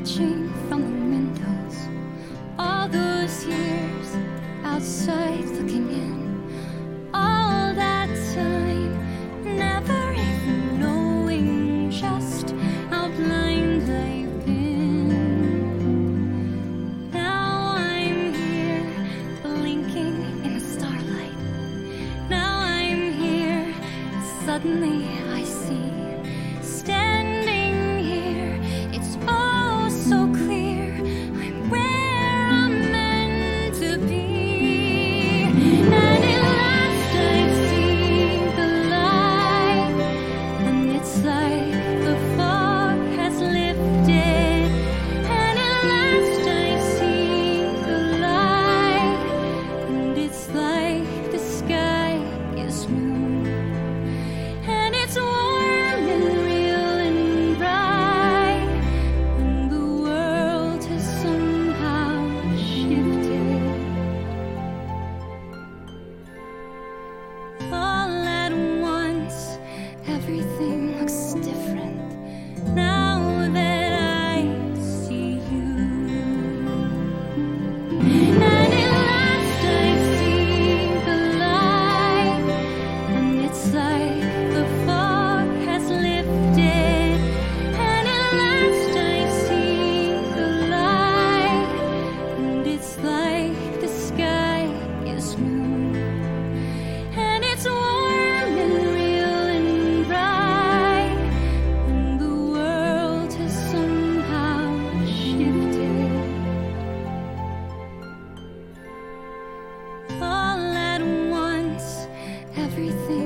watching from the windows, all those years outside looking in, all that time never even knowing just how blind I've been. Now I'm here blinking in the starlight. Now I'm here, suddenly I see. Standing here, it's all so clear. I'm where I'm meant to be. And at last I see the light, and it's like the fog has lifted. And at last I see the light, and it's like the sky is new. And it's warm and real and bright, and the world has somehow shifted. All at once, everything looks different now that I see you. And at last I see the light, and it's like the fog has lifted. And at last I see the light, and it's like the sky is new. And it's warm and real and bright, and the world has somehow shifted. All at once, everything